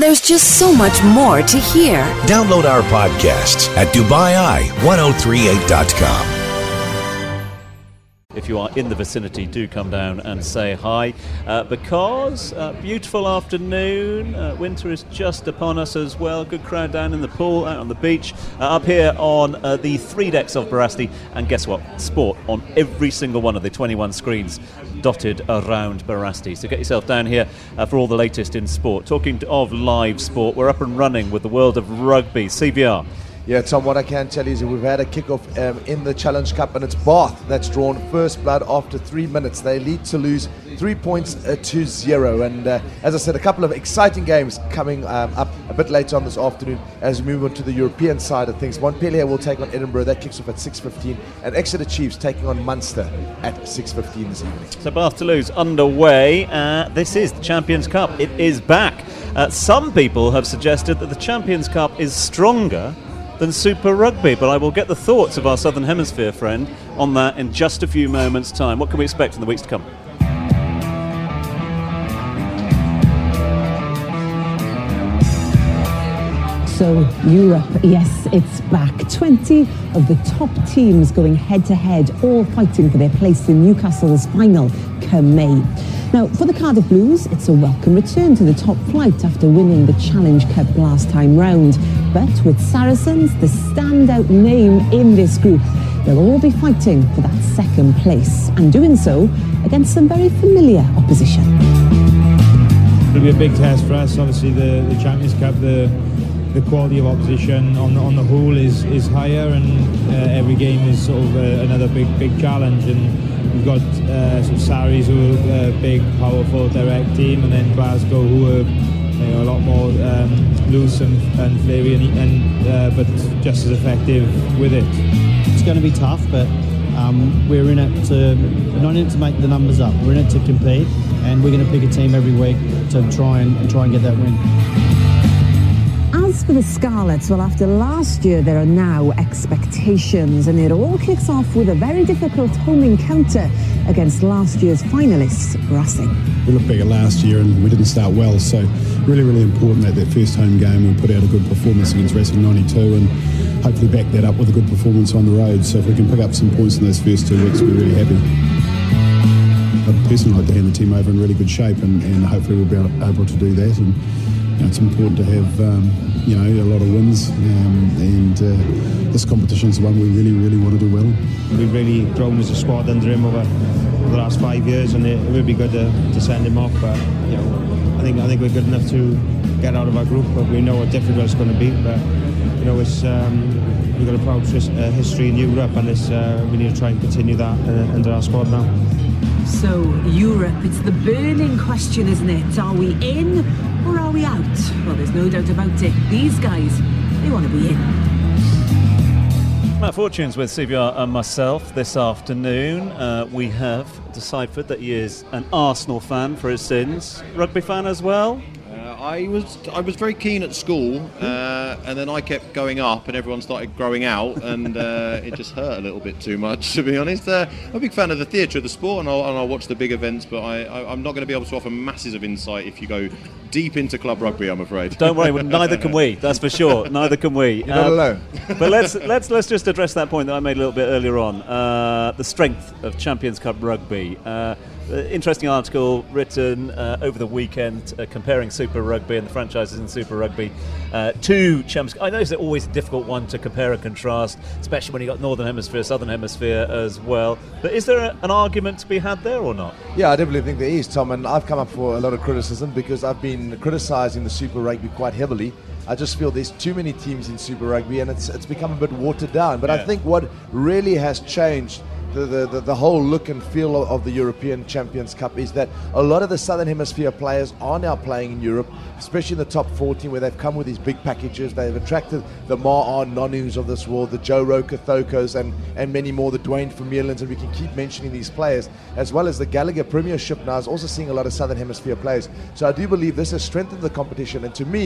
There's just so much more to hear. Download our podcasts at DubaiI1038.com. If you are in the vicinity, do come down and say hi, because beautiful afternoon, winter is just upon us as well. Good crowd down in the pool, out on the beach, up here on the 3 decks of Barasti, and guess what? Sport on every single one of the 21 screens dotted around Barasti. So get yourself down here for all the latest in sport. Talking of live sport, we're up and running with the world of rugby. CBR. Yeah, Tom, what I can tell you is that we've had a kick-off in the Challenge Cup, and it's Bath that's drawn first blood after 3 minutes. They lead to lose 3 points to 0. And as I said, a couple of exciting games coming up a bit later on this afternoon as we move on to the European side of things. Montpellier will take on Edinburgh. That kicks off at 6:15. And Exeter Chiefs taking on Munster at 6:15 this evening. So Bath Toulouse underway. This is the Champions Cup. It is back. Some people have suggested that the Champions Cup is stronger than Super Rugby, but I will get the thoughts of our Southern Hemisphere friend on that in just a few moments' time. What can we expect in the weeks to come? So Europe, yes, it's back. 20 of the top teams going head-to-head, all fighting for their place in Newcastle's final come May. Now, for the Cardiff Blues, it's a welcome return to the top flight after winning the Challenge Cup last time round. But with Saracens, the standout name in this group, they'll all be fighting for that second place, and doing so against some very familiar opposition. It'll be a big test for us. Obviously, the Champions Cup, the quality of opposition on the whole is higher, and every game is sort of another big challenge. And we've got sort of Saris, who are a big, powerful, direct team, and then Glasgow, who are a lot more loose and flary, but just as effective with it. It's going to be tough, but we're in it we're not in it to make the numbers up. We're in it to compete, and we're going to pick a team every week to try and get that win. As for the Scarlets, well, after last year, there are now expectations, and it all kicks off with a very difficult home encounter against last year's finalists, Racing. We look back at last year and we didn't start well, so really, really important that first home game we put out a good performance against Racing 92 and hopefully back that up with a good performance on the road. So if we can pick up some points in those first 2 weeks, we're really happy. I'd personally like to hand the team over in really good shape, and hopefully we'll be able to do that. And it's important to have a lot of wins, and this competition is the one we really, really want to do well. We've really grown as a squad under him over the last 5 years, and it would be good to send him off. But I think we're good enough to get out of our group, but we know what difficult it's going to be. But it's we've got a proud history in Europe, and we need to try and continue that under our squad now. So, Europe, it's the burning question, isn't it? Are we in or are we out? Well, there's no doubt about it. These guys, they want to be in. Matt Fortunes with CBR and myself this afternoon. We have deciphered that he is an Arsenal fan for his sins. Rugby fan as well? I was very keen at school, and then I kept going up and everyone started growing out, and it just hurt a little bit too much, to be honest. I'm a big fan of the theatre of the sport, and I'll watch the big events, but I'm not going to be able to offer masses of insight if you go deep into club rugby, I'm afraid. Don't worry, neither can we, that's for sure. Neither can we. You're not alone. But let's just address that point that I made a little bit earlier on. The strength of Champions Cup rugby. Interesting article written over the weekend comparing Super Rugby and the franchises in Super Rugby to Champions. I know it's always a difficult one to compare and contrast, especially when you've got Northern Hemisphere, Southern Hemisphere as well. But is there an argument to be had there or not? Yeah, I definitely think there is, Tom, and I've come up for a lot of criticism because I've been criticising the Super Rugby quite heavily. I just feel there's too many teams in Super Rugby and it's become a bit watered down. But I think what really has changed the whole look and feel of the European Champions Cup is that a lot of the Southern Hemisphere players are now playing in Europe, especially in the top 14, where they've come with these big packages. They've attracted the Ma'a Nonus of this world, the Joe Rokathokos and many more, the Dwayne Vermeulen's, and we can keep mentioning these players, as well as the Gallagher Premiership now is also seeing a lot of Southern Hemisphere players. So I do believe this has strengthened the competition, and to me,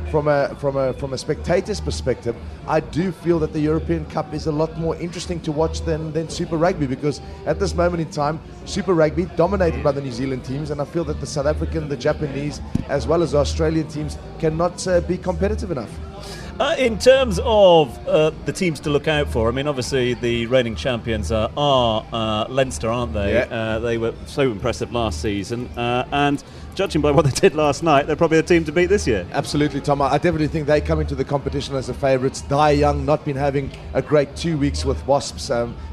from a spectator's perspective, I do feel that the European Cup is a lot more interesting to watch than Super Rugby, because at this moment in time, Super Rugby dominated by the New Zealand teams, and I feel that the South African, the Japanese, as well as the Australian teams cannot be competitive enough. In terms of the teams to look out for, I mean, obviously the reigning champions are Leinster, aren't they? Yeah. They were so impressive last season, and judging by what they did last night, they're probably a team to beat this year. Absolutely, Tom. I definitely think they come into the competition as the favourites. Dai Young not been having a great 2 weeks with Wasps.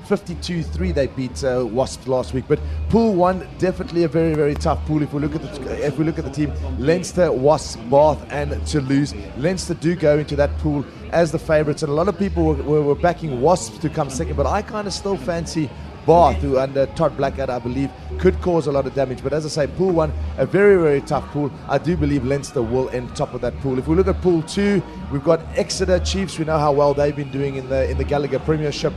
52-3 they beat Wasps last week. But Pool 1, definitely a very, very tough pool. If we look at the team, Leinster, Wasps, Bath and Toulouse. Leinster do go into that pool as the favourites, and a lot of people were backing Wasps to come second, but I kind of still fancy Bath, who under Todd Blackadder, I believe, could cause a lot of damage. But as I say, Pool 1, a very, very tough pool. I do believe Leinster will end top of that pool. If we look at Pool 2, we've got Exeter Chiefs. We know how well they've been doing in the Gallagher Premiership.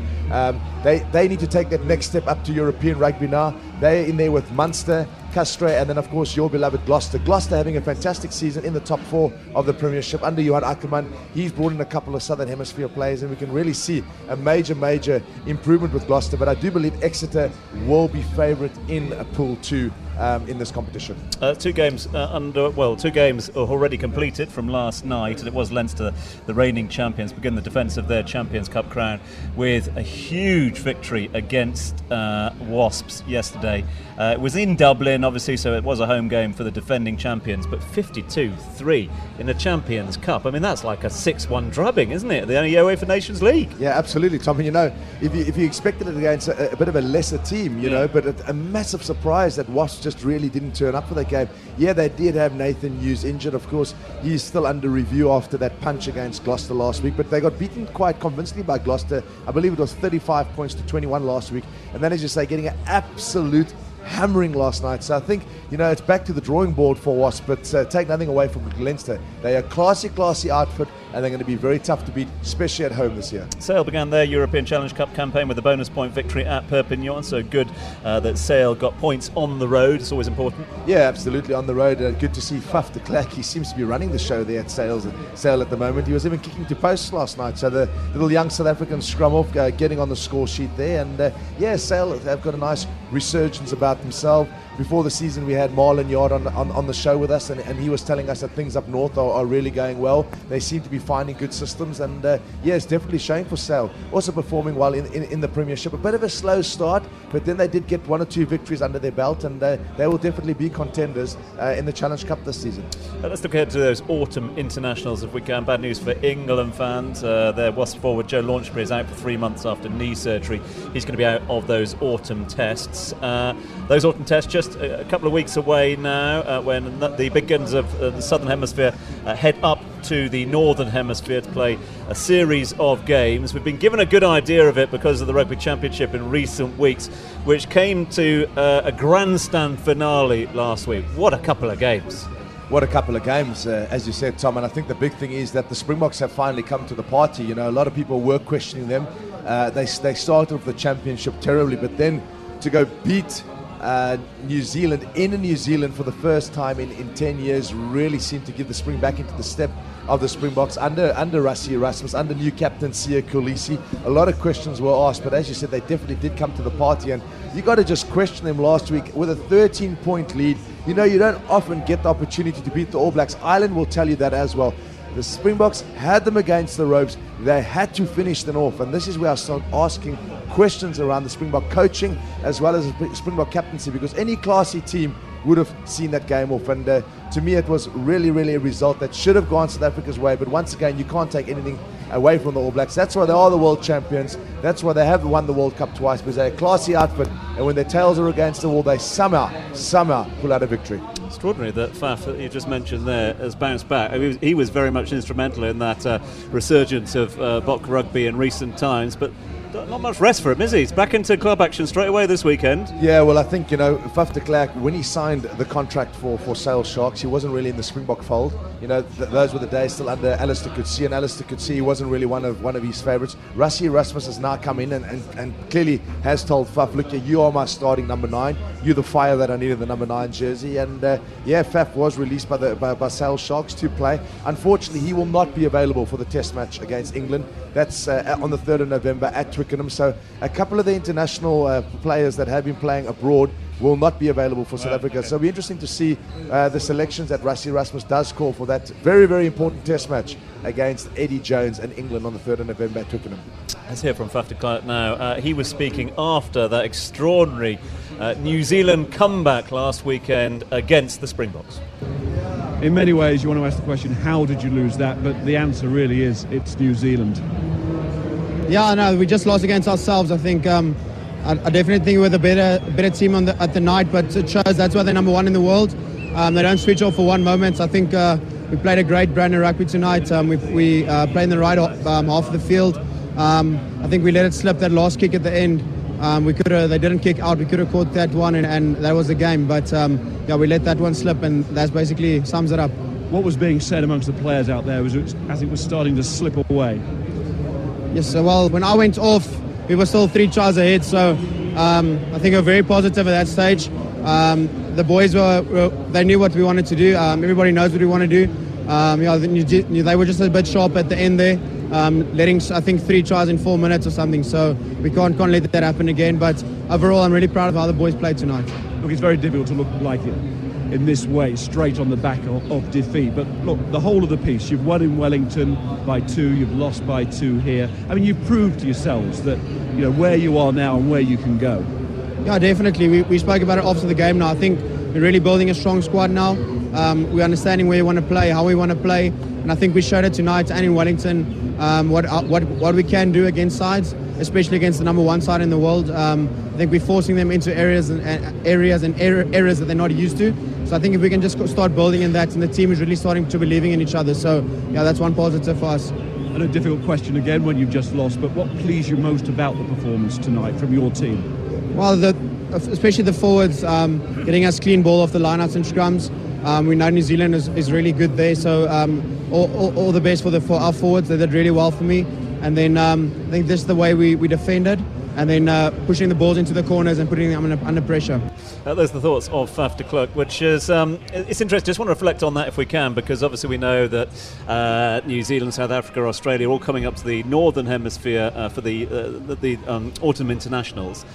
They need to take that next step up to European rugby now. They're in there with Munster, Castres, and then of course your beloved Gloucester. Gloucester having a fantastic season in the top 4 of the Premiership under Johan Ackermann. He's brought in a couple of Southern Hemisphere players, and we can really see a major improvement with Gloucester. But I do believe Exeter will be favourite in Pool 2 in this competition. 2 games two games are already completed from last night, and it was Leinster, the reigning champions, begin the defence of their Champions Cup crown with a huge victory against Wasps yesterday. It was in Dublin, obviously, so it was a home game for the defending champions, but 52-3 in the Champions Cup. I mean, that's like a 6-1 drubbing, isn't it? The UEFA Nations League. Yeah, absolutely, Tom. And, you know, if you expected it against a bit of a lesser team, you know, but a massive surprise that Wasps just really didn't turn up for that game. Yeah, they did have Nathan Hughes injured. Of course, he's still under review after that punch against Gloucester last week, but they got beaten quite convincingly by Gloucester. I believe it was 35 points to 21 last week, and then, as you say, getting an absolute hammering last night. So I think, you know, it's back to the drawing board for Wasps, but take nothing away from Leinster. They are a classy outfit, and they're going to be very tough to beat, especially at home this year. Sale began their European Challenge Cup campaign with a bonus point victory at Perpignan, so good that Sale got points on the road. It's always important. Yeah, absolutely, on the road. Good to see Faf de Klerk. He seems to be running the show there at Sale at the moment. He was even kicking to posts last night, so the little young South African scrum off, getting on the score sheet there. And Sale have got a nice resurgence about themselves. Before the season, we had Marlon Yard on the show with us, and he was telling us that things up north are really going well. They seem to be finding good systems, and it's definitely showing for Sale. Also performing well in the Premiership. A bit of a slow start, but then they did get 1 or 2 victories under their belt, and they will definitely be contenders in the Challenge Cup this season. Let's look ahead to those autumn internationals if we can. Bad news for England fans. Their Wasp forward Joe Launchbury is out for 3 months after knee surgery. He's going to be out of those autumn tests. Those autumn tests just a couple of weeks away now, when the big guns of the Southern Hemisphere head up to the Northern Hemisphere to play a series of games. We've been given a good idea of it because of the Rugby Championship in recent weeks, which came to a grandstand finale last week. What a couple of games. What a couple of games, as you said, Tom. And I think the big thing is that the Springboks have finally come to the party. You know, a lot of people were questioning them. They started off the championship terribly, but then to go beat New Zealand in New Zealand for the first time in 10 years really seemed to give the Spring back into the step of the Springboks under Rassie Erasmus, under new captain Sia Kolisi. A lot of questions were asked, but as you said, they definitely did come to the party, and you got to just question them last week with a 13-point lead. You know, you don't often get the opportunity to beat the All Blacks. Ireland will tell you that as well. The Springboks had them against the ropes. They had to finish them off, and this is where I start asking questions around the Springbok coaching as well as the Springbok captaincy, because any classy team would have seen that game off, and to me it was really a result that should have gone South Africa's way. But once again, you can't take anything away from the All Blacks. That's why they are the world champions. That's why they have won the World Cup twice, because they're a classy outfit, and when their tails are against the wall, they somehow pull out a victory. Extraordinary that Faf, that you just mentioned there, has bounced back. I mean, he was very much instrumental in that resurgence of Bok rugby in recent times, but not much rest for him, is he? He's back into club action straight away this weekend. Yeah, well, I think, you know, Faf de Klerk, when he signed the contract for Sale Sharks, he wasn't really in the Springbok fold. those were the days still under Alistair Coetzee, and Alistair Coetzee wasn't really one of his favourites. Rassie Erasmus has now come in and clearly has told Faf, look, you are my starting number 9. You're the fire that I need in the number 9 jersey. And Faf was released by Sale Sharks to play. Unfortunately, he will not be available for the Test match against England. That's on the 3rd of November at Twickenham. So a couple of the international players that have been playing abroad will not be available for South Africa. So it'll be interesting to see the selections that Rassie Erasmus does call for that very, very important Test match against Eddie Jones and England on the 3rd of November at Twickenham. Let's hear from Faf de Klerk now. He was speaking after that extraordinary New Zealand comeback last weekend against the Springboks. In many ways, you want to ask the question, how did you lose that? But the answer really is, it's New Zealand. Yeah, no, we just lost against ourselves. I think I definitely think we're the better team at the night, but it shows that's why they're number 1 in the world. They don't switch off for one moment. I think we played a great brand of rugby tonight. We played in the right half of the field. I think we let it slip, that last kick at the end. They didn't kick out. We could have caught that one, and that was the game. But we let that one slip, and that's basically sums it up. What was being said amongst the players out there as it was starting to slip away? Yes, well, when I went off, we were still 3 tries ahead. So I think we're very positive at that stage. The boys they knew what we wanted to do. Everybody knows what we want to do. They were just a bit sharp at the end there. Letting, I think, 3 tries in 4 minutes or something, so we can't let that happen again. But overall, I'm really proud of how the boys played tonight. Look, it's very difficult to look like it in this way, straight on the back of defeat. But look, the whole of the piece, you've won in Wellington by 2, you've lost by 2 here. I mean, you've proved to yourselves that where you are now and where you can go. Yeah, definitely. We spoke about it after the game now. I think we're really building a strong squad now. We're understanding where we want to play, how we want to play, and I think we showed it tonight and in Wellington what we can do against sides, especially against the number 1 side in the world. I think we're forcing them into areas that they're not used to. So I think if we can just start building in that, and the team is really starting to believing in each other. So yeah, that's one positive for us. And a difficult question again when you've just lost, but what pleased you most about the performance tonight from your team? Well, especially the forwards, getting us clean ball off the lineouts and scrums. We know New Zealand is really good there, so all the best for our forwards. They did really well for me. And then I think this is the way we defended, and then pushing the balls into the corners and putting them under pressure. Those are the thoughts of Faf de Klerk, which is it's interesting. Just want to reflect on that if we can, because obviously we know that New Zealand, South Africa, Australia are all coming up to the Northern Hemisphere for the autumn internationals.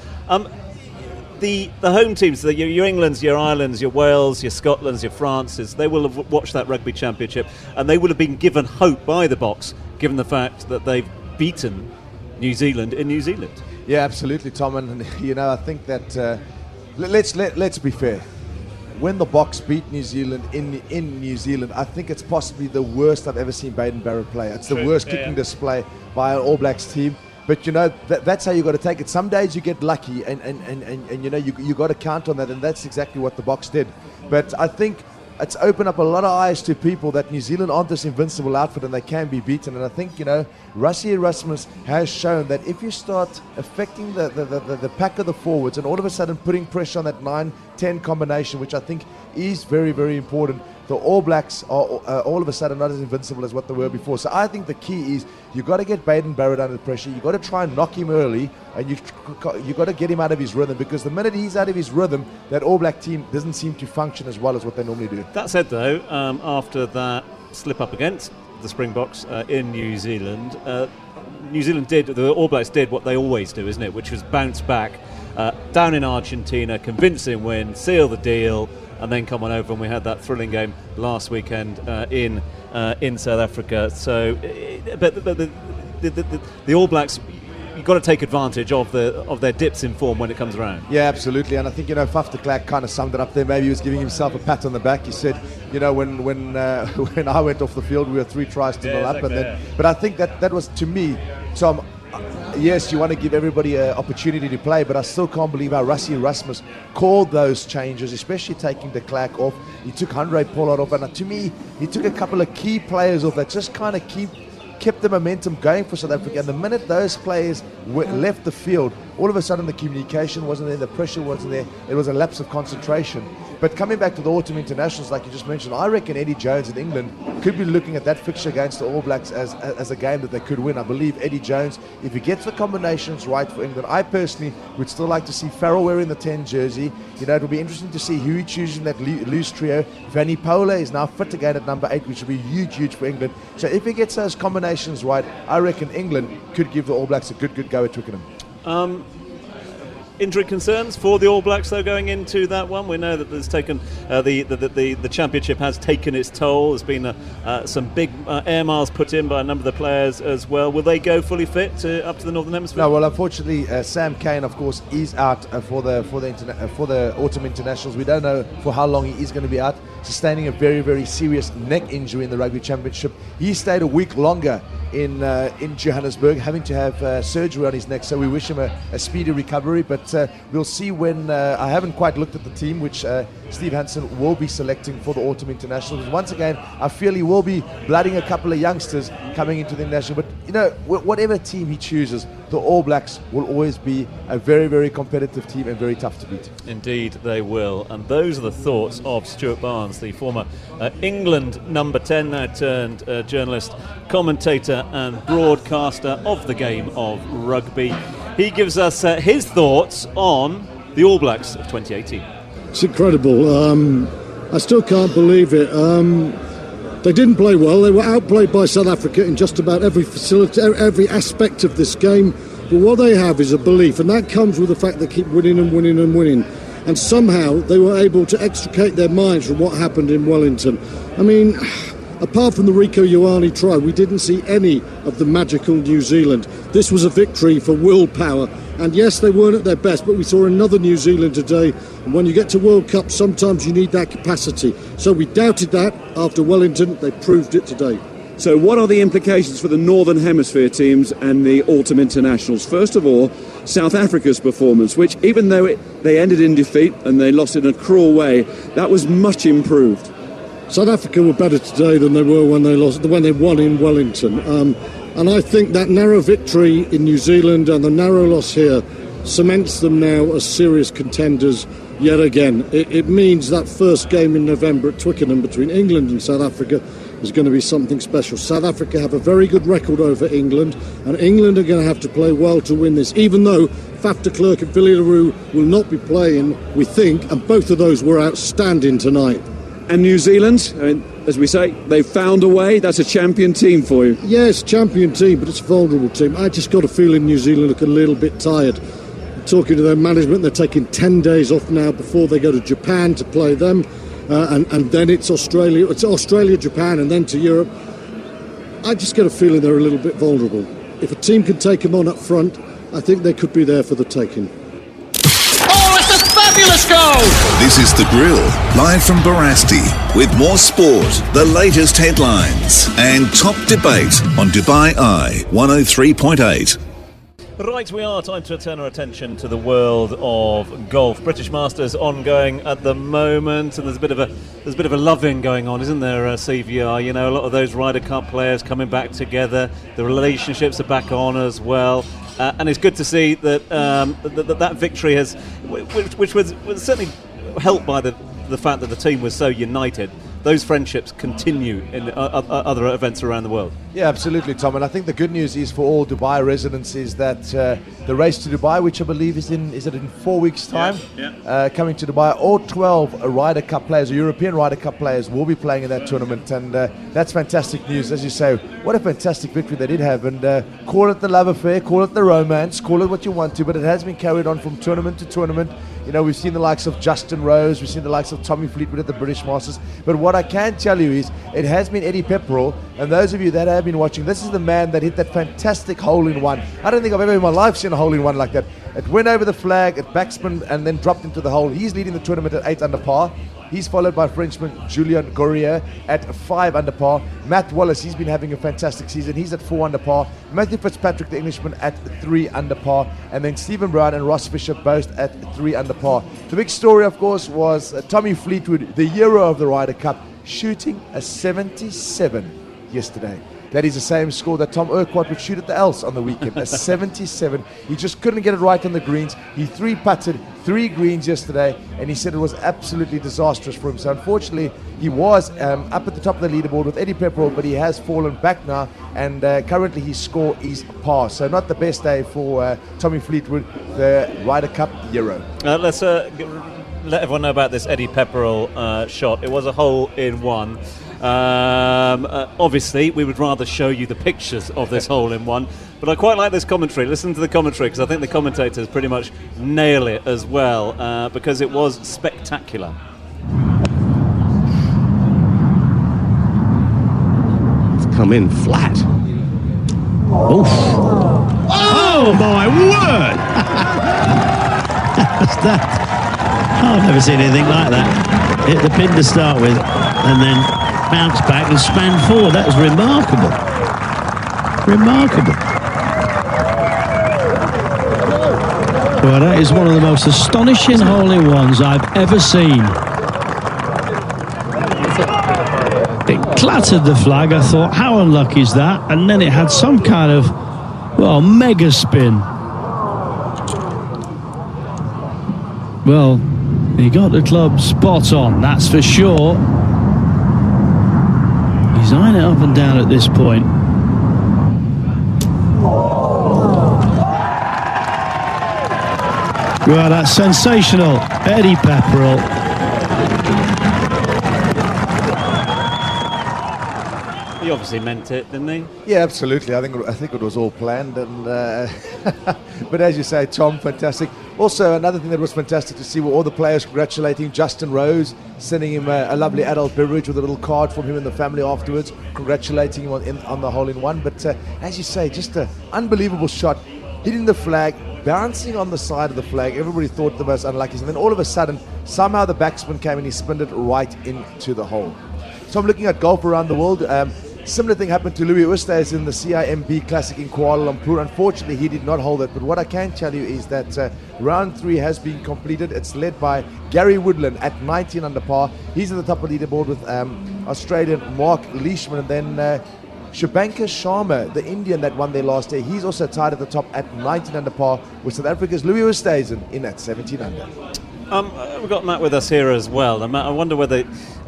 The home teams, your Englands, your Irelands, your Wales, your Scotlands, your Frances, they will have watched that rugby championship, and they will have been given hope by the Boks, given the fact that they've beaten New Zealand in New Zealand. Yeah, absolutely, Tom. And I think that let's be fair. When the Boks beat New Zealand in New Zealand, I think it's possibly the worst I've ever seen Baden Barrett play. It's the worst kicking display by an All Blacks team. But that's how you got to take it. Some days you get lucky, and you got to count on that, and that's exactly what the Boks did. But I think it's opened up a lot of eyes to people that New Zealand aren't this invincible outfit and they can be beaten. And I think Rassie Erasmus has shown that if you start affecting the pack of the forwards and all of a sudden putting pressure on that 9-10 combination, which I think is very, very important, the All Blacks are all of a sudden not as invincible as what they were before. So I think the key is you got to get Baden Barrett under pressure. You got to try and knock him early, and you got to get him out of his rhythm, because the minute he's out of his rhythm, that All Black team doesn't seem to function as well as what they normally do. That said, though, after that slip up against the Springboks in New Zealand, the All Blacks did what they always do, isn't it? Which was bounce back down in Argentina, convincing win, seal the deal, and then come on over, and we had that thrilling game last weekend in South Africa. So, but the All Blacks, you've got to take advantage of their dips in form when it comes around. Yeah, absolutely. And I think Faf de Klerk kind of summed it up there. Maybe he was giving himself a pat on the back. He said, when I went off the field, we were 3 tries to 0 up, but I think that was, to me, Tom. Yes, you want to give everybody an opportunity to play, but I still can't believe how Rassie Erasmus called those changes, especially taking de Klerk off. He took Handré Pollard off, and to me, he took a couple of key players off that just kind of kept the momentum going for South Africa. And the minute those players left the field, all of a sudden the communication wasn't there, the pressure wasn't there. It was a lapse of concentration. But coming back to the autumn internationals, like you just mentioned, I reckon Eddie Jones in England could be looking at that fixture against the All Blacks as a game that they could win. I believe Eddie Jones, if he gets the combinations right for England, I personally would still like to see Farrell wearing the 10 jersey. You know, it'll be interesting to see who he chooses in that loose trio. Vanipola is now fit again at number 8, which will be huge for England. So if he gets those combinations right, I reckon England could give the All Blacks a good go at Twickenham. Injury concerns for the All Blacks, though, going into that one. We know that there's taken the championship has taken its toll. There's been some big air miles put in by a number of the players as well. Will they go fully fit up to the Northern Hemisphere? No, well, unfortunately, Sam Cane, of course, is out for the autumn internationals. We don't know for how long he is going to be out, sustaining a very serious neck injury in the Rugby Championship. He stayed a week longer in Johannesburg, having to have surgery on his neck, so we wish him a speedy recovery, but we'll see when I haven't quite looked at the team which Steve Hansen will be selecting for the autumn internationals. Once again, I feel he will be blooding a couple of youngsters coming into the international, but you know, whatever team he chooses, the All Blacks will always be a very competitive team and very tough to beat. Indeed they will, and those are the thoughts of Stuart Barnes, the former England number 10, now turned journalist, commentator and broadcaster of the game of rugby. He gives us his thoughts on the All Blacks of 2018. It's incredible. I still can't believe it. They didn't play well. They were outplayed by South Africa in just about every facility, every aspect of this game. But what they have is a belief, and that comes with the fact they keep winning and winning and winning. And somehow they were able to extricate their minds from what happened in Wellington. I mean, apart from the Rieko Ioane try, we didn't see any of the magical New Zealand. This was a victory for willpower. And yes, they weren't at their best, but we saw another New Zealand today. And when you get to World Cup, sometimes you need that capacity. So we doubted that after Wellington. They proved it today. So what are the implications for the Northern Hemisphere teams and the autumn internationals? First of all, South Africa's performance, which even though they ended in defeat and they lost in a cruel way, that was much improved. South Africa were better today than they were when they won in Wellington. And I think that narrow victory in New Zealand and the narrow loss here cements them now as serious contenders yet again. It means that first game in November at Twickenham between England and South Africa is going to be something special. South Africa have a very good record over England, and England are going to have to play well to win this, even though Faf de Klerk and Villiers Leroux will not be playing, we think, and both of those were outstanding tonight. And New Zealand, I mean, as we say, they've found a way. That's a champion team for you. Yes, champion team, but it's a vulnerable team. I just got a feeling New Zealand look a little bit tired. Talking to their management, they're taking 10 days off now before they go to Japan to play them. And then it's Australia, Japan, and then to Europe. I just get a feeling they're a little bit vulnerable. If a team can take them on up front, I think they could be there for the taking. Oh, it's a fabulous goal! This is The Grill, live from Barasti, with more sport, the latest headlines, and top debate on Dubai Eye 103.8. Right, we are. Time to turn our attention to the world of golf. British Masters ongoing at the moment, and there's a bit of a loving going on, isn't there, CVR? You know, a lot of those Ryder Cup players coming back together. The relationships are back on as well, and it's good to see that that victory has, which was certainly helped by the fact that the team was so united. Those friendships continue in other events around the world. Yeah, absolutely, Tom. And I think the good news is for all Dubai residents is that the race to Dubai, which I believe is in 4 weeks' time, coming to Dubai, all 12 Ryder Cup players, or European Ryder Cup players, will be playing in that tournament. And that's fantastic news. As you say, what a fantastic victory they did have. And call it the love affair, call it the romance, call it what you want to, but it has been carried on from tournament to tournament. You know, we've seen the likes of Justin Rose, we've seen the likes of Tommy Fleetwood at the British Masters. But what I can tell you is it has been Eddie Pepperell, and those of you that have been watching, this is the man that hit that fantastic hole-in-one. I don't think I've ever in my life seen a hole-in-one like that. It went over the flag, it backspin, and then dropped into the hole. He's leading the tournament at 8 under par. He's followed by Frenchman Julian Gourier at 5 under par. Matt Wallace, he's been having a fantastic season. He's at 4 under par. Matthew Fitzpatrick, the Englishman, at 3 under par. And then Stephen Brown and Ross Fisher both at 3 under par. The big story, of course, was Tommy Fleetwood, the hero of the Ryder Cup, shooting a 77 yesterday. that is the same score that Tom Urquhart would shoot at the Else on the weekend, a 77. He just couldn't get it right on the greens. He 3-putted 3 greens yesterday, and he said it was absolutely disastrous for him. So unfortunately, he was up at the top of the leaderboard with Eddie Pepperell, but he has fallen back now, and currently his score is par. So not the best day for Tommy Fleetwood, the Ryder Cup Euro. Let's let everyone know about this Eddie Pepperell shot. It was a hole-in-one. Obviously, we would rather show you the pictures of this hole-in-one, but I quite like this commentary. Listen to the commentary, because I think the commentators pretty much nail it as well, because it was spectacular. It's come in flat. Oof. Oh my word! What's that? I've never seen anything like that. Hit the pin to start with, and then bounce back and span forward. That was remarkable. Remarkable. Well, that is one of the most astonishing hole-in-ones I've ever seen. It clattered the flag. I thought, how unlucky is that? And then it had some kind of, well, mega spin. Well, he got the club spot on, that's for sure. He's eyeing it up and down at this point. Well, that's sensational. Eddie Pepperell. He obviously meant it, didn't he? Yeah, absolutely. I think it was all planned, and but as you say, Tom, fantastic. Also, another thing that was fantastic to see were all the players congratulating Justin Rose, sending him a lovely adult beverage with a little card from him and the family afterwards, congratulating him on the hole-in-one. But as you say, just an unbelievable shot, hitting the flag, bouncing on the side of the flag. Everybody thought the most unlucky, and then all of a sudden, somehow the backspin came and he spinned it right into the hole. So I'm looking at golf around the world. Similar thing happened to Louis Oosthuizen in the CIMB Classic in Kuala Lumpur. Unfortunately, he did not hold it. But what I can tell you is that round 3 has been completed. It's led by Gary Woodland at 19 under par. He's at the top of the leaderboard with Australian Mark Leishman. And then Shubhankar Sharma, the Indian that won there last year, he's also tied at the top at 19 under par with South Africa's Louis Oosthuizen in at 17 under. We've got Matt with us here as well. And Matt, I wonder whether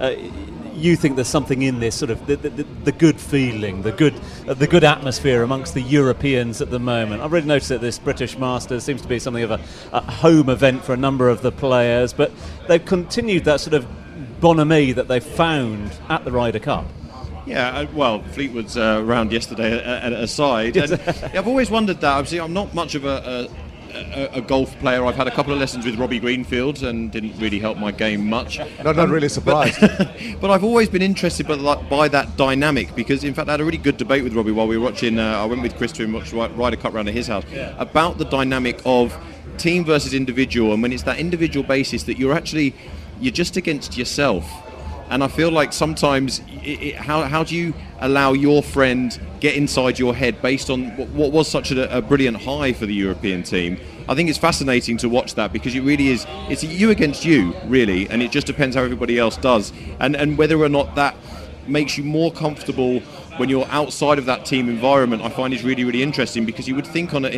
you think there's something in this sort of the good feeling, the good atmosphere amongst the Europeans at the moment. I've really noticed that this British Masters seems to be something of a home event for a number of the players, but they've continued that sort of bonhomie that they've found at the Ryder Cup. Yeah, well, Fleetwood's round yesterday aside, and I've always wondered that. Obviously, I'm not much of a golf player. I've had a couple of lessons with Robbie Greenfield and didn't really help my game much. Not really surprised. But I've always been interested by that dynamic, because in fact I had a really good debate with Robbie while we were watching. I went with Chris to watch Ryder Cup round at his house about the dynamic of team versus individual, and when it's that individual basis that you're just against yourself. And I feel like sometimes, how do you allow your friend get inside your head based on what was such a brilliant high for the European team? I think it's fascinating to watch that, because it really is, it's you against you, really, and it just depends how everybody else does. And whether or not that makes you more comfortable when you're outside of that team environment, I find is really, really interesting, because you would think on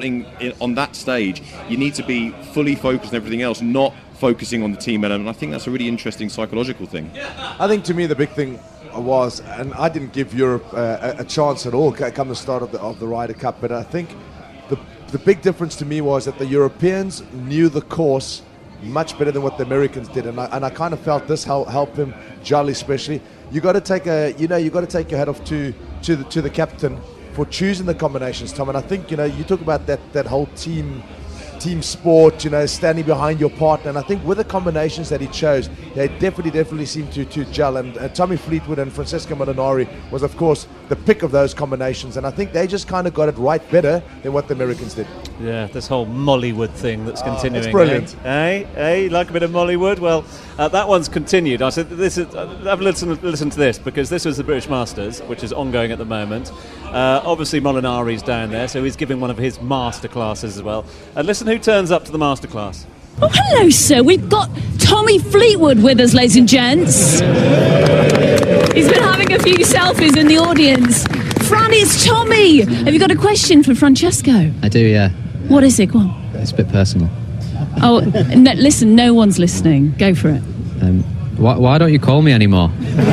that stage, you need to be fully focused on everything else, not focusing on the team element. I think that's a really interesting psychological thing. I think to me the big thing was, and I didn't give Europe a chance at all come the start of the Ryder Cup, but I think the big difference to me was that the Europeans knew the course much better than what the Americans did, and I kind of felt this helped him gel, especially. You got to take your hat off to the captain for choosing the combinations, Tom. And I think you talk about that whole team sport, standing behind your partner, and I think with the combinations that he chose, they definitely seem to gel. And Tommy Fleetwood and Francesco Molinari was, of course, the pick of those combinations, and I think they just kind of got it right better than what the Americans did. Yeah, this whole Mollywood thing that's continuing. It's brilliant. Hey, like a bit of Mollywood? Well, that one's continued. I said, have a listen to this, because this was the British Masters, which is ongoing at the moment. Obviously, Molinari's down there, so he's giving one of his master classes as well. And listen who turns up to the masterclass. Oh, hello, sir. We've got Tommy Fleetwood with us, ladies and gents. He's been having a few selfies in the audience. Fran, it's Tommy. Have you got a question for Francesco? I do, yeah. What is it? Go on. It's a bit personal. Oh, no, listen, no one's listening. Go for it. Why don't you call me anymore?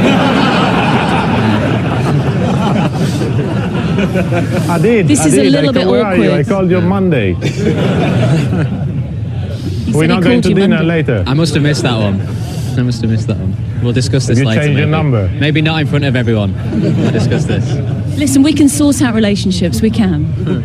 I did. This is a little bit where awkward. Are you? I called you on Monday. We're not going to dinner later. I must have missed that one. We'll discuss this later. You changed your number. Maybe not in front of everyone. We'll discuss this. Listen, we can sort out relationships. We can.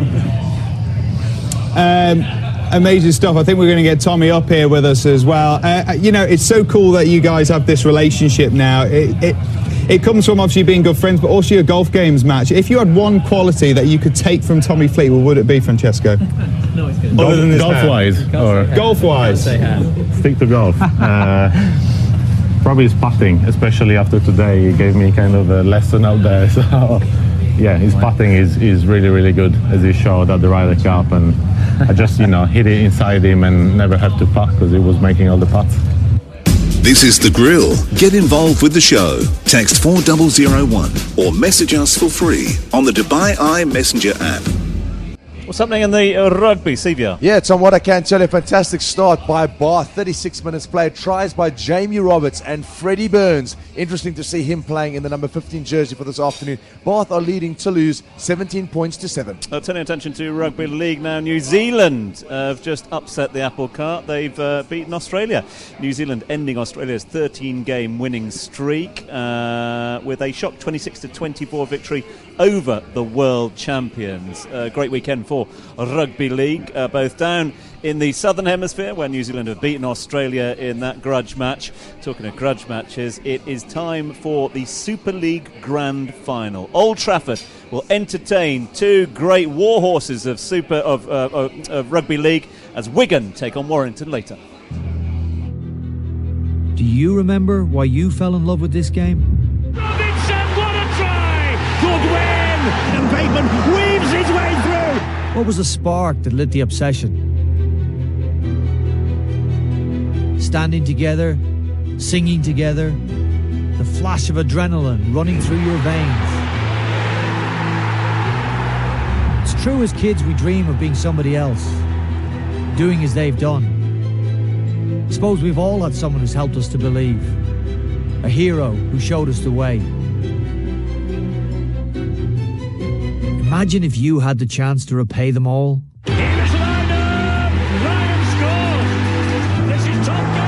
Amazing stuff. I think we're going to get Tommy up here with us as well. It's so cool that you guys have this relationship now. It comes from obviously being good friends, but also your golf games match. If you had one quality that you could take from Tommy Fleetwood, what would it be, Francesco? No, it's good. Golf-wise? Stick to golf. Probably his putting, especially after today. He gave me kind of a lesson out there. So, yeah, his putting is really, really good, as he showed at the Ryder Cup. And I just, hit it inside him and never had to putt because he was making all the putts. This is The Grill. Get involved with the show. Text 4001 or message us for free on the Dubai Eye Messenger app. What's happening in the rugby, Sevia? Yeah, Tom, what I can tell you, fantastic start by Bath. 36 minutes played, tries by Jamie Roberts and Freddie Burns. Interesting to see him playing in the number 15 jersey for this afternoon. Bath are leading Toulouse 17 points to 7. Turning attention to rugby league now. New Zealand have just upset the apple cart. They've beaten Australia. New Zealand ending Australia's 13-game winning streak with a shock 26-24 victory over the world champions. Great weekend for rugby league, both down in the southern hemisphere where New Zealand have beaten Australia in that grudge match. Talking of grudge matches, it is time for the Super League Grand Final. Old Trafford will entertain two great war horses of rugby league as Wigan take on Warrington later. Do you remember why you fell in love with this game? And Bateman weaves his way through. What was the spark that lit the obsession? Standing together, singing together, the flash of adrenaline running through your veins. It's true, as kids we dream of being somebody else, doing as they've done. I suppose we've all had someone who's helped us to believe, a hero who showed us the way. Imagine if you had the chance to repay them all. Ryan scores. This is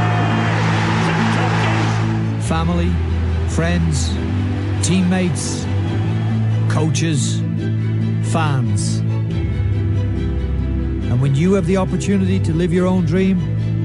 Tompkins. Family, friends, teammates, coaches, fans. And when you have the opportunity to live your own dream,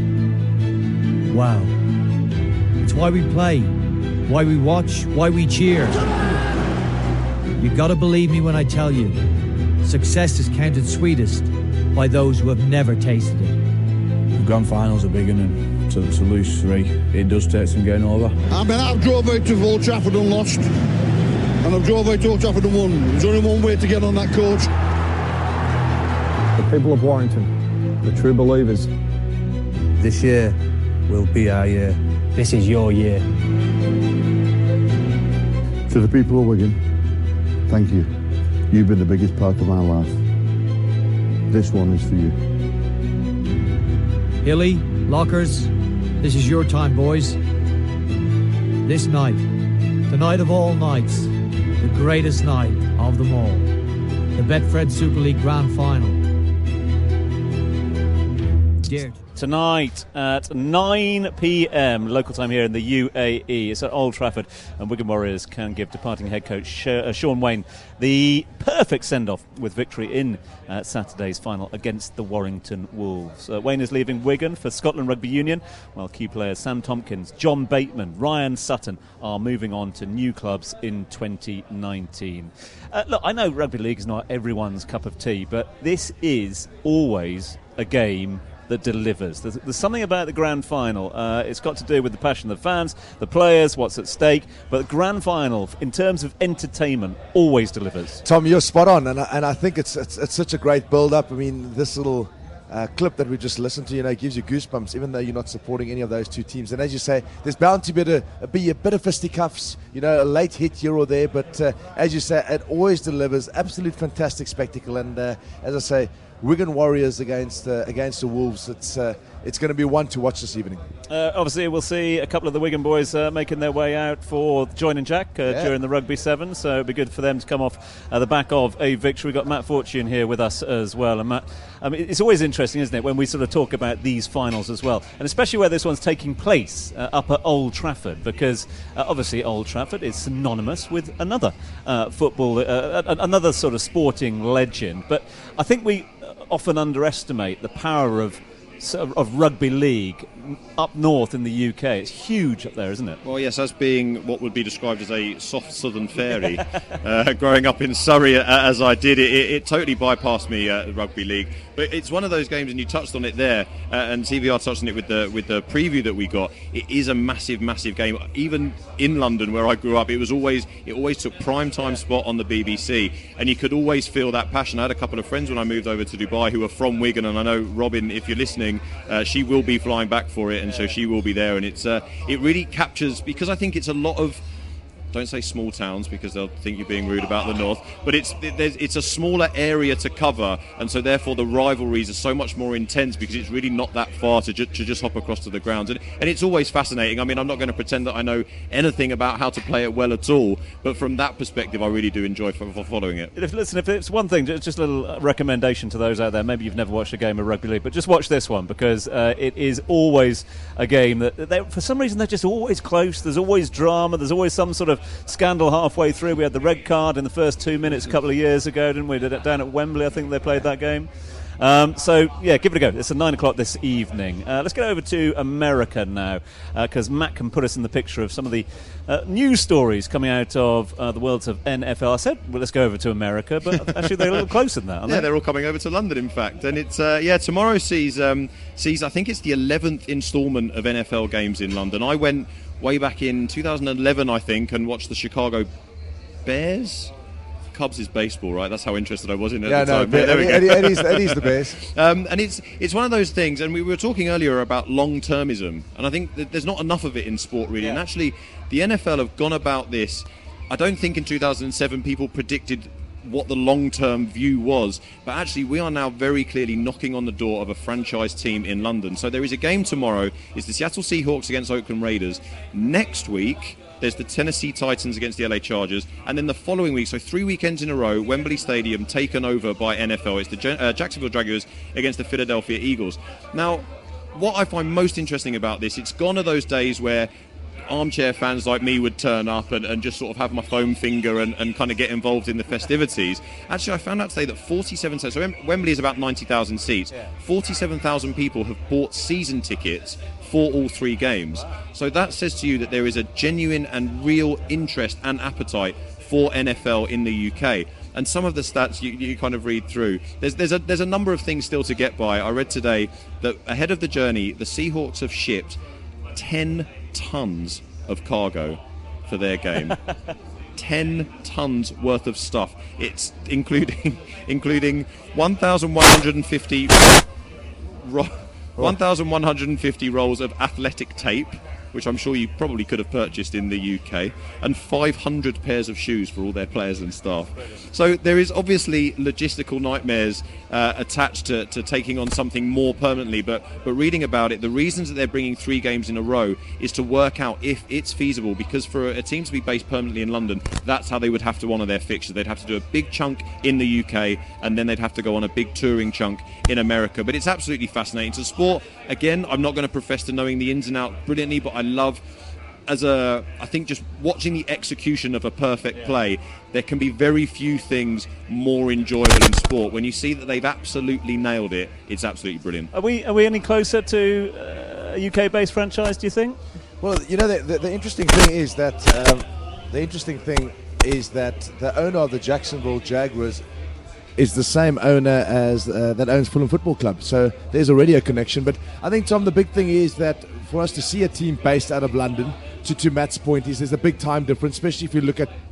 wow. It's why we play, why we watch, why we cheer. You gotta believe me when I tell you, success is counted sweetest by those who have never tasted it. The grand finals are big, and to lose 3, it does take some getting over. I mean, I've drove out to Old Trafford and lost, and I've drove out to Old Trafford and won. There's only one way to get on that coach. The people of Warrington, the true believers, this year will be our year. This is your year. To the people of Wigan, thank you. You've been the biggest part of my life. This one is for you. Hilly, Lockers, this is your time, boys. This night, the night of all nights, the greatest night of them all, the Betfred Super League Grand Final. Dear. Tonight at 9 p.m. local time here in the UAE. It's at Old Trafford, and Wigan Warriors can give departing head coach Sean Wayne the perfect send-off with victory in Saturday's final against the Warrington Wolves. Wayne is leaving Wigan for Scotland Rugby Union, while key players Sam Tompkins, John Bateman, Ryan Sutton are moving on to new clubs in 2019. Look, I know rugby league is not everyone's cup of tea, but this is always a game that delivers. There's something about the grand final. It's got to do with the passion of the fans, the players, what's at stake. But the grand final, in terms of entertainment, always delivers. Tom, you're spot on, and I think it's such a great build-up. I mean, this little clip that we just listened to, it gives you goosebumps, even though you're not supporting any of those two teams. And as you say, there's bound to be a bit of fisticuffs, a late hit here or there. But as you say, it always delivers. Absolute fantastic spectacle. And as I say, Wigan Warriors against the Wolves. It's going to be one to watch this evening. Obviously, we'll see a couple of the Wigan boys making their way out for joining Jack during the Rugby 7, so it'll be good for them to come off the back of a victory. We've got Matt Fortune here with us as well. And Matt, it's always interesting, isn't it, when we sort of talk about these finals as well, and especially where this one's taking place up at Old Trafford, because obviously Old Trafford is synonymous with another football, another sort of sporting legend. But I think we often underestimate the power of rugby league up north in the UK. It's huge up there, isn't it? Well, yes, as being what would be described as a soft southern fairy, growing up in Surrey as I did, it totally bypassed me, rugby league. But it's one of those games, and you touched on it there, and TVR touched on it with the preview that we got. It is a massive, massive game. Even in London, where I grew up, it always took prime time spot on the BBC, and you could always feel that passion. I had a couple of friends when I moved over to Dubai who are from Wigan, and I know Robin, if you're listening, she will be flying back for it, and so she will be there. And it really captures, because I think it's a lot of, don't say small towns because they'll think you're being rude about the north, but it's a smaller area to cover, and so therefore the rivalries are so much more intense because it's really not that far to just hop across to the grounds, and it's always fascinating. I mean, I'm not going to pretend that I know anything about how to play it well at all, but from that perspective I really do enjoy following it. Listen, if it's one thing, just a little recommendation to those out there, maybe you've never watched a game of rugby league, but just watch this one, because it is always a game that for some reason they're just always close. There's always drama, there's always some sort of scandal halfway through. We had the red card in the first 2 minutes a couple of years ago, didn't we? Down at Wembley, I think they played that game. So, yeah, give it a go. It's at 9 o'clock this evening. Let's get over to America now, because Matt can put us in the picture of some of the news stories coming out of the worlds of NFL. I said, well, let's go over to America, but actually they're a little closer than that, aren't they? They're all coming over to London, in fact. And it's, tomorrow sees, I think it's the 11th instalment of NFL games in London. I went way back in 2011, I think, and watched the Chicago Bears. Cubs is baseball, right? That's how interested I was in it at the time. Eddie's the Bears. And it's one of those things, and we were talking earlier about long-termism, and I think that there's not enough of it in sport, really. And actually, the NFL have gone about this. I don't think in 2007 people predicted what the long-term view was, but actually we are now very clearly knocking on the door of a franchise team in London. So there is a game tomorrow. It's the Seattle Seahawks against Oakland Raiders. Next week there's the Tennessee Titans against the LA Chargers, and then the following week, so 3 weekends in a row, Wembley Stadium taken over by NFL. It's the Jacksonville Jaguars against the Philadelphia Eagles. Now, what I find most interesting about this, it's gone are those days where armchair fans like me would turn up and just sort of have my foam finger and kind of get involved in the festivities. Actually, I found out today that 47,000, so Wembley is about 90,000 seats, 47,000 people have bought season tickets for all three games. So that says to you that there is a genuine and real interest and appetite for NFL in the UK. And some of the stats you kind of read through, there's a number of things still to get by. I read today that ahead of the journey, the Seahawks have shipped 10 tons of cargo for their game. 10 tons worth of stuff. It's including 1,150 1,150 rolls of athletic tape, which I'm sure you probably could have purchased in the UK, and 500 pairs of shoes for all their players and staff. So there is obviously logistical nightmares attached to taking on something more permanently, but reading about it, the reasons that they're bringing 3 games in a row is to work out if it's feasible, because for a team to be based permanently in London, that's how they would have to honour their fixture. They'd have to do a big chunk in the UK, and then they'd have to go on a big touring chunk in America. But it's absolutely fascinating. To sport, again, I'm not going to profess to knowing the ins and outs brilliantly, but I love, I think just watching the execution of a perfect play, there can be very few things more enjoyable in sport. When you see that they've absolutely nailed it, it's absolutely brilliant. Are we any closer to a UK-based franchise, do you think? Well, you know, the interesting thing is that the owner of the Jacksonville Jaguars is the same owner as that owns Fulham Football Club. So there's already a connection. But I think, Tom, the big thing is that for us to see a team based out of London, to Matt's point, is there's a big time difference, especially if you look at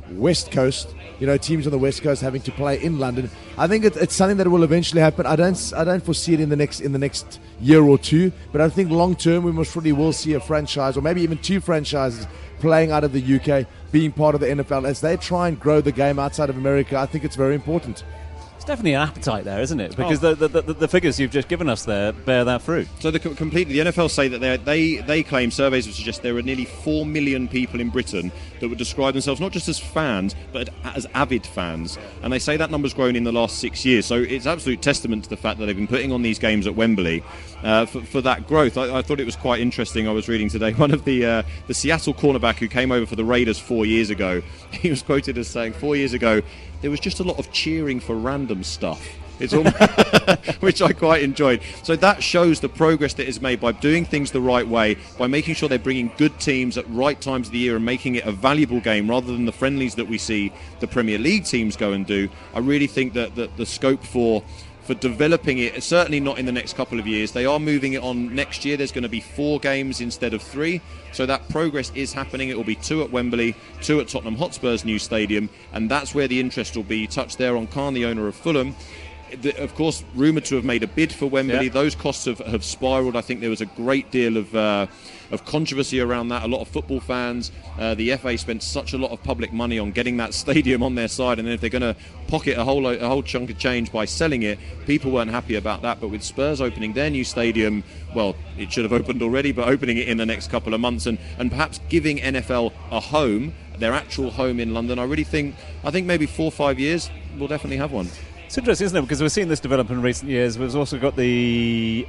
West Coast. Teams on the West Coast having to play in London. I think it's something that will eventually happen. I don't foresee it in the next year or two, but I think long term we most probably will see a franchise, or maybe even 2 franchises, playing out of the UK, being part of the NFL as they try and grow the game outside of America. I think it's very important. There's definitely an appetite there, isn't it? Because the figures you've just given us there bear that fruit. So the NFL say that they claim, surveys would suggest there are nearly 4 million people in Britain that would describe themselves not just as fans but as avid fans, and they say that number's grown in the last 6 years. So it's absolute testament to the fact that they've been putting on these games at Wembley for that growth. I thought it was quite interesting. I was reading today one of the Seattle cornerback who came over for the Raiders 4 years ago. He was quoted as saying 4 years ago there was just a lot of cheering for random stuff. It's almost which I quite enjoyed. So that shows the progress that is made by doing things the right way, by making sure they're bringing good teams at right times of the year and making it a valuable game rather than the friendlies that we see the Premier League teams go and do. I really think that the scope for developing it, certainly not in the next couple of years. They are moving it on next year. There's going to be 4 games instead of 3. So that progress is happening. It will be 2 at Wembley, 2 at Tottenham Hotspur's new stadium, and that's where the interest will be. Touched there on Khan, the owner of Fulham. Of course, rumoured to have made a bid for Wembley. Yeah. Those costs have spiralled. I think there was a great deal of controversy around that. A lot of football fans, the FA spent such a lot of public money on getting that stadium on their side, and then if they're going to pocket a whole chunk of change by selling it, people weren't happy about that. But with Spurs opening their new stadium, well, it should have opened already, but opening it in the next couple of months and perhaps giving NFL a home, their actual home in London, I think maybe 4 or 5 years we'll definitely have one. It's interesting, isn't it? Because we've seen this develop in recent years. We've also got the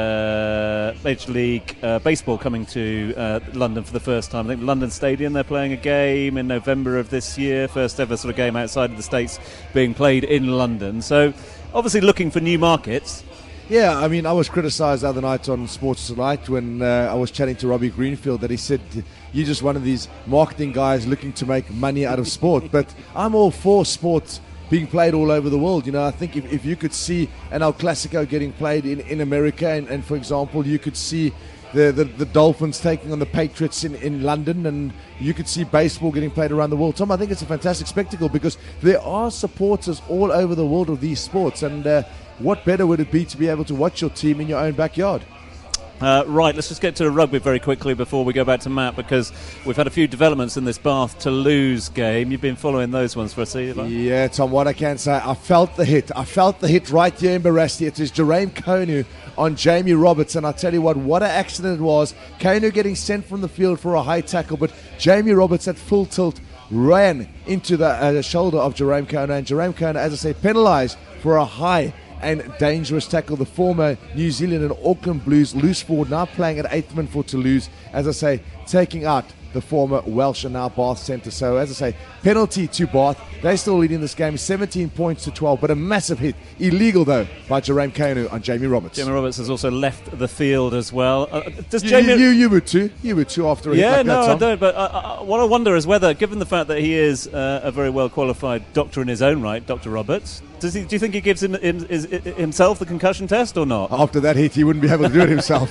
Major League Baseball coming to London for the first time. I think London Stadium, they're playing a game in November of this year. First ever sort of game outside of the States being played in London. So obviously looking for new markets. Yeah, I mean, I was criticised the other night on Sports Tonight when I was chatting to Robbie Greenfield that he said, you're just one of these marketing guys looking to make money out of sport. But I'm all for sports being played all over the world. I think if you could see an El Clasico getting played in America, and for example, you could see the Dolphins taking on the Patriots in London, and you could see baseball getting played around the world. Tom, I think it's a fantastic spectacle because there are supporters all over the world of these sports, and what better would it be to be able to watch your team in your own backyard? Right, let's just get to rugby very quickly before we go back to Matt, because we've had a few developments in this Bath-Toulouse game. You've been following those ones for us, Yeah, Tom, what I can say, I felt the hit right here in Barasti. It is Jermaine Konu on Jamie Roberts, and I tell you what an accident it was. Konu getting sent from the field for a high tackle, but Jamie Roberts at full tilt ran into the shoulder of Jerome Konu, and Jerome Konu, as I say, penalised for a high and dangerous tackle. The former New Zealand and Auckland Blues loose forward, now playing at 8th man for Toulouse, as I say, taking out the former Welsh and now Bath centre. So as I say, penalty to Bath. They're still leading this game 17 points to 12, but a massive hit, illegal though, by Jerome Konu on Jamie Roberts. Jamie Roberts has also left the field as well. Does Jamie? You would too. You would too after a hit like that, Tom. I don't. But what I wonder is whether, given the fact that he is a very well qualified doctor in his own right, Dr. Roberts, do you think he gives himself the concussion test or not? After that hit, he wouldn't be able to do it himself.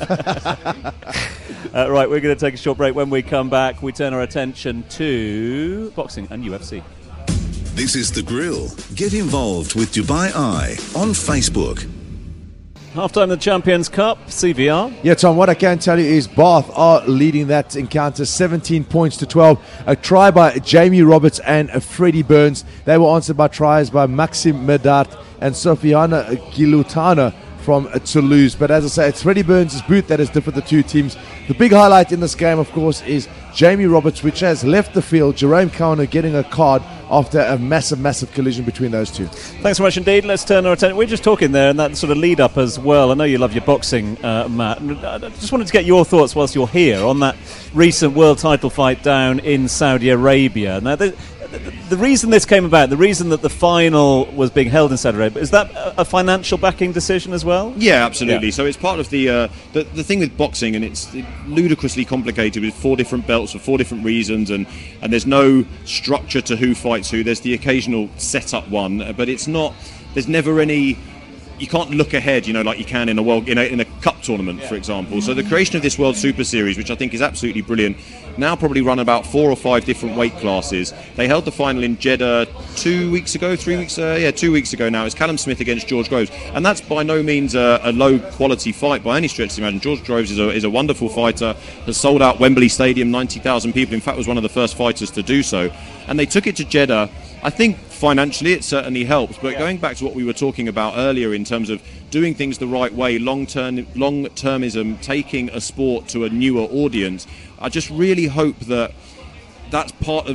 Right, we're going to take a short break. When we come back, we turn our attention to boxing and UFC. This is The Grill. Get involved with Dubai Eye on Facebook. Half-time of the Champions Cup, CVR. Yeah, Tom, what I can tell you is Bath are leading that encounter 17 points to 12. A try by Jamie Roberts and Freddie Burns. They were answered by tries by Maxim Medard and Sofiana Gilutana from Toulouse. But as I say, it's Freddie Burns' boot that has differed the two teams. The big highlight in this game, of course, is Jamie Roberts, which has left the field. Jerome Konu getting a card after a massive collision between those two. Thanks so much indeed. Let's turn our attention. We're just talking there, and that sort of lead up as well. I know you love your boxing, Matt. I just wanted to get your thoughts whilst you're here on that recent world title fight down in Saudi Arabia. Now, the reason this came about, the reason that the final was being held in Saudi Arabia, is that a financial backing decision as well? Yeah, absolutely. Yeah. So it's part of the thing with boxing, and it's ludicrously complicated with 4 different belts for 4 different reasons, and there's no structure to who fights who. There's the occasional set-up one, but it's not. There's never any. You can't look ahead, like you can in a world in a cup tournament, for example. So the creation of this World Super Series, which I think is absolutely brilliant, now probably run about 4 or 5 different weight classes. They held the final in Jeddah 2 weeks ago, 2 weeks ago now. It's Callum Smith against George Groves, and that's by no means a low quality fight by any stretch of the imagination. George Groves is a wonderful fighter, has sold out Wembley Stadium, 90,000 people, in fact was one of the first fighters to do so, and they took it to Jeddah. I think financially it certainly helps, but going back to what we were talking about earlier in terms of doing things the right way, long-termism, taking a sport to a newer audience, I just really hope that that's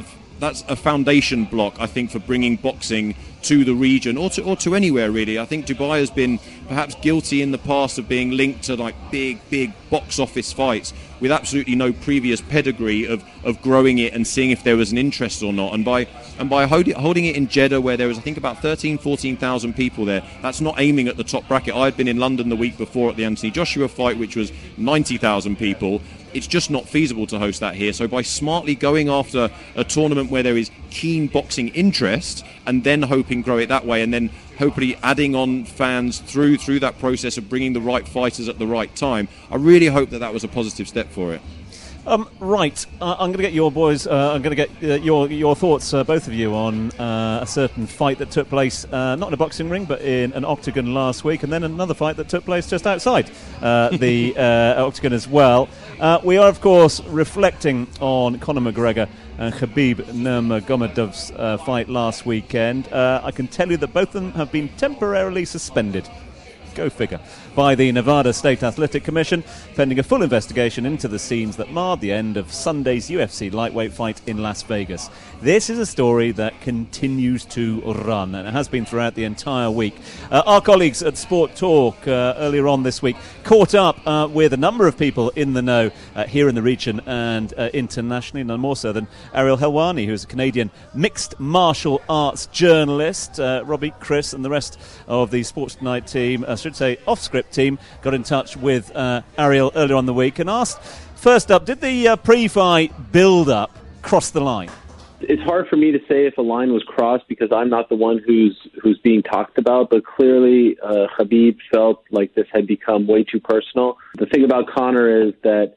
a foundation block, I think, for bringing boxing to the region or to anywhere really. I think Dubai has been perhaps guilty in the past of being linked to like big box office fights with absolutely no previous pedigree of growing it and seeing if there was an interest or not. And by holding it in Jeddah, where there was, I think, about 14,000 people there, that's not aiming at the top bracket. I had been in London the week before at the Anthony Joshua fight, which was 90,000 people. It's just not feasible to host that here. So by smartly going after a tournament where there is keen boxing interest and then hoping grow it that way, and then hopefully adding on fans through that process of bringing the right fighters at the right time, I really hope that was a positive step for it. Right, I'm going to get your boys. I'm going to get your thoughts, both of you, on a certain fight that took place not in a boxing ring, but in an octagon last week, and then another fight that took place just outside the octagon as well. We are, of course, reflecting on Conor McGregor and Khabib Nurmagomedov's fight last weekend. I can tell you that both of them have been temporarily suspended. Go figure. By the Nevada State Athletic Commission, pending a full investigation into the scenes that marred the end of Sunday's UFC lightweight fight in Las Vegas. This is a story that continues to run, and it has been throughout the entire week. Our colleagues at Sport Talk earlier on this week caught up with a number of people in the know here in the region and internationally, none more so than Ariel Helwani, who's a Canadian mixed martial arts journalist. Robbie, Chris and the rest of the Sports Tonight team, I should say off-script team, got in touch with Ariel earlier on the week and asked, first up, did the pre-fight build-up cross the line? It's hard for me to say if a line was crossed because I'm not the one who's being talked about, but clearly Khabib felt like this had become way too personal. The thing about Conor is that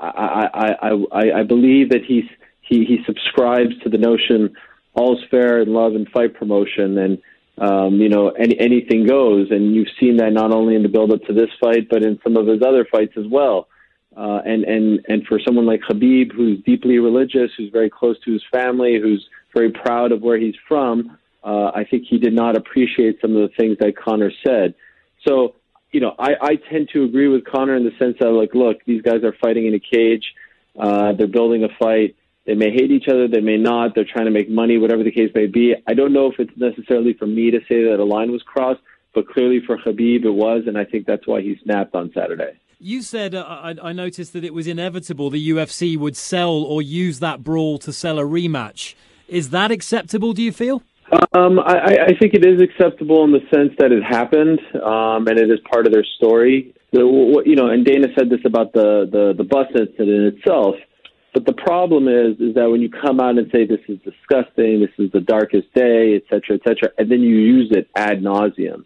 I believe that he subscribes to the notion all's fair in love and fight promotion, and anything goes, and you've seen that not only in the build-up to this fight, but in some of his other fights as well. And for someone like Khabib, who's deeply religious, who's very close to his family, who's very proud of where he's from, I think he did not appreciate some of the things that Conor said. So, I tend to agree with Conor in the sense that, like, look, these guys are fighting in a cage. They're building a fight. They may hate each other, they may not. They're trying to make money, whatever the case may be. I don't know if it's necessarily for me to say that a line was crossed, but clearly for Khabib it was, and I think that's why he snapped on Saturday. You said, I noticed that it was inevitable the UFC would sell or use that brawl to sell a rematch. Is that acceptable, do you feel? I think it is acceptable in the sense that it happened, and it is part of their story. And Dana said this about the bus incident itself. But the problem is that when you come out and say this is disgusting, this is the darkest day, et cetera, and then you use it ad nauseum.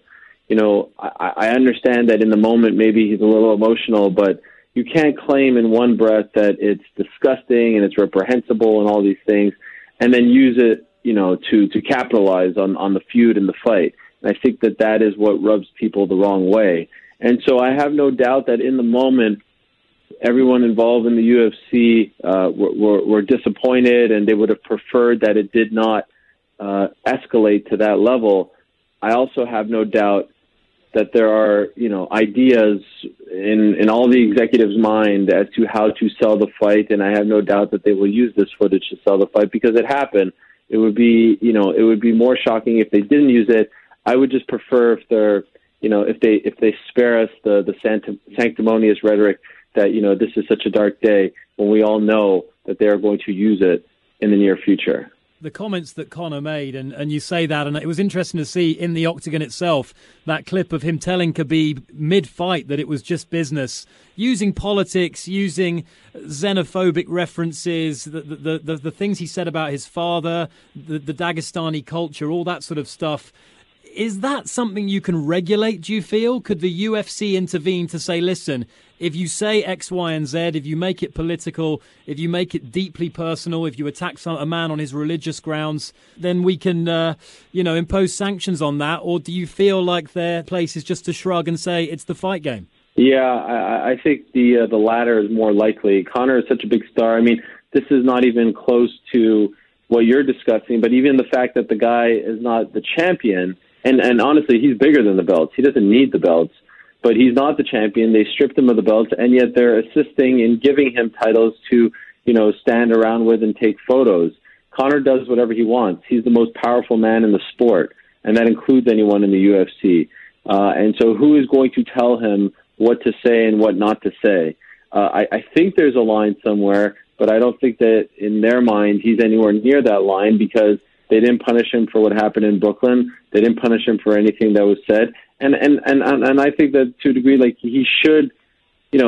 I understand that in the moment maybe he's a little emotional, but you can't claim in one breath that it's disgusting and it's reprehensible and all these things, and then use it, to capitalize on the feud and the fight. And I think that is what rubs people the wrong way. And so I have no doubt that in the moment, everyone involved in the UFC were disappointed, and they would have preferred that it did not escalate to that level. I also have no doubt that there are, ideas in all the executives' mind as to how to sell the fight, and I have no doubt that they will use this footage to sell the fight because it happened. It would be, it would be more shocking if they didn't use it. I would just prefer if they're, if they spare us the sanctimonious rhetoric that, this is such a dark day when we all know that they are going to use it in the near future. The comments that Conor made, and you say that, and it was interesting to see in the octagon itself, that clip of him telling Khabib mid-fight that it was just business, using politics, using xenophobic references, the things he said about his father, the Dagestani culture, all that sort of stuff. Is that something you can regulate, do you feel? Could the UFC intervene to say, listen, if you say X, Y, and Z, if you make it political, if you make it deeply personal, if you attack a man on his religious grounds, then we can, impose sanctions on that? Or do you feel like their place is just to shrug and say it's the fight game? Yeah, I think the latter is more likely. Conor is such a big star. I mean, this is not even close to what you're discussing, but even the fact that the guy is not the champion, and honestly, he's bigger than the belts. He doesn't need the belts, but he's not the champion. They stripped him of the belts, and yet they're assisting in giving him titles to, stand around with and take photos. Conor does whatever he wants. He's the most powerful man in the sport, and that includes anyone in the UFC. And so who is going to tell him what to say and what not to say? I think there's a line somewhere, but I don't think that in their mind he's anywhere near that line, because they didn't punish him for what happened in Brooklyn. They didn't punish him for anything that was said. And I think that to a degree, like, he should, he's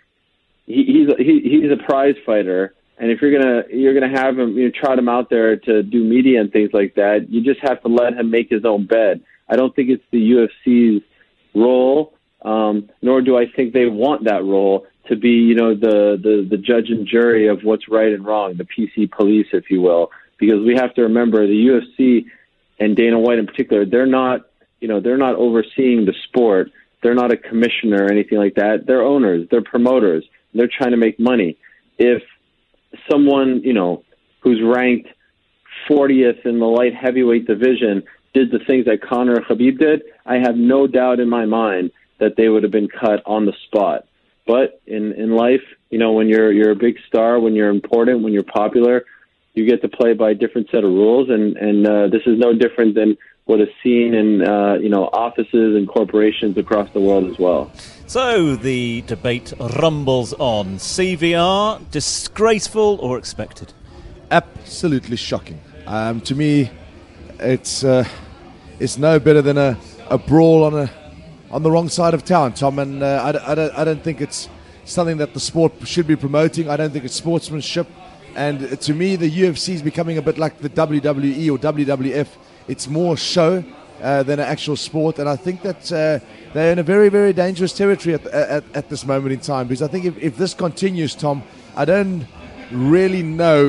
a prize fighter. And if you're gonna have him, trot him out there to do media and things like that, you just have to let him make his own bed. I don't think it's the UFC's role, nor do I think they want that role to be, the judge and jury of what's right and wrong, the PC police, if you will. Because we have to remember, the UFC and Dana White in particular, they're not overseeing the sport. They're not a commissioner or anything like that. They're owners. They're promoters. They're trying to make money. If someone, who's ranked 40th in the light heavyweight division did the things that Conor and Khabib did, I have no doubt in my mind that they would have been cut on the spot. But in life, when you're a big star, when you're important, when you're popular, you get to play by a different set of rules, and this is no different than what is seen in offices and corporations across the world as well. So the debate rumbles on. CVR, disgraceful or expected? Absolutely shocking. To me, it's no better than a brawl on the wrong side of town, Tom. And I don't think it's something that the sport should be promoting. I don't think it's sportsmanship. And to me, the UFC is becoming a bit like the WWE or WWF. It's more show than an actual sport. And I think that they're in a very, very dangerous territory at this moment in time. Because I think if this continues, Tom, I don't really know,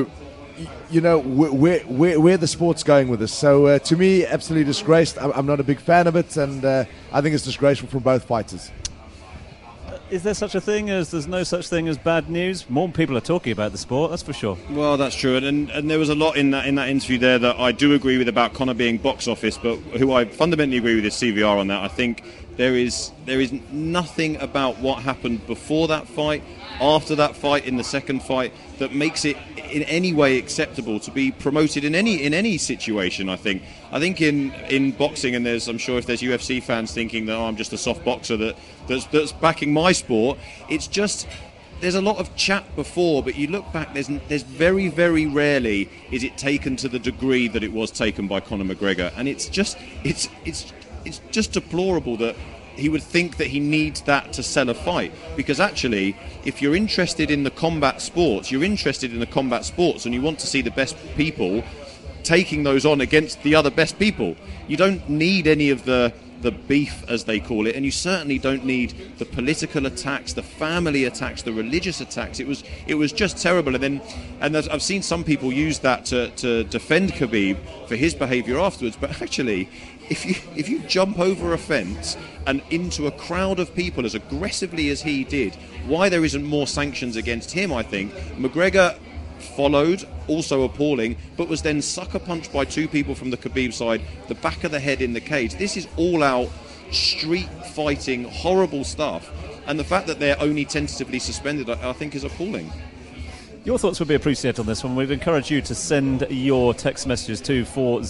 where the sport's going with this. So to me, absolutely disgraced. I'm not a big fan of it. And I think it's disgraceful from both fighters. Is there such a thing as there's no such thing as bad news? More people are talking about the sport, that's for sure. Well, that's true, and there was a lot in that interview there that I do agree with about Conor being box office, but who I fundamentally agree with is CVR on that. I think there is nothing about what happened before that fight, after that fight, in the second fight, that makes it in any way acceptable to be promoted in any situation. I think in boxing, and I'm sure if there's UFC fans thinking that I'm just a soft boxer that's backing my sport, it's just there's a lot of chat before, but you look back, there's very, very rarely is it taken to the degree that it was taken by Conor McGregor, and it's just deplorable that he would think that he needs that to sell a fight, because actually, if you're interested in the combat sports, and you want to see the best people taking those on against the other best people. You don't need any of the beef, as they call it, and you certainly don't need the political attacks, the family attacks, the religious attacks. It was just terrible. And I've seen some people use that to defend Khabib for his behaviour afterwards, but actually, if you jump over a fence and into a crowd of people as aggressively as he did, why there isn't more sanctions against him, I think. McGregor followed, also appalling, but was then sucker punched by two people from the Khabib side, the back of the head in the cage. This is all out street fighting, horrible stuff, and the fact that they're only tentatively suspended, I think, is appalling. Your thoughts would be appreciated on this one. We'd encourage you to send your text messages to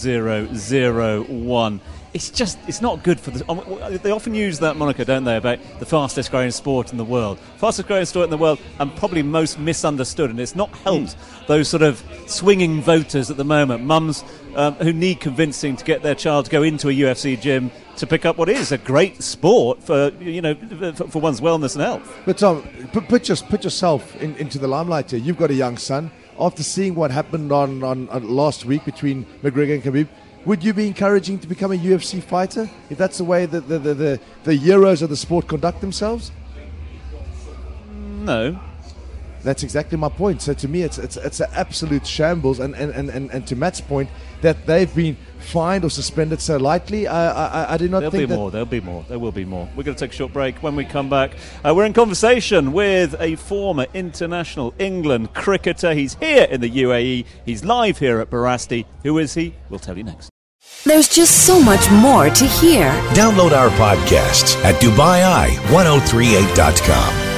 40001. It's not good for the... They often use that moniker, don't they, about the fastest growing sport in the world. Fastest growing sport in the world, and probably most misunderstood, and it's not helped those sort of swinging voters at the moment, mums who need convincing to get their child to go into a UFC gym to pick up what is a great sport for for one's wellness and health. But Tom, put yourself into the limelight here. You've got a young son. After seeing what happened on last week between McGregor and Khabib, would you be encouraging to become a UFC fighter if that's the way that the heroes of the sport conduct themselves? No. That's exactly my point. So to me, it's an absolute shambles. And to Matt's point, that they've been fined or suspended so lightly, I do not think There'll be more. There will be more. We're going to take a short break. When we come back, we're in conversation with a former international England cricketer. He's here in the UAE. He's live here at Barasti. Who is he? We'll tell you next. There's just so much more to hear. Download our podcasts at DubaiEye1038.com.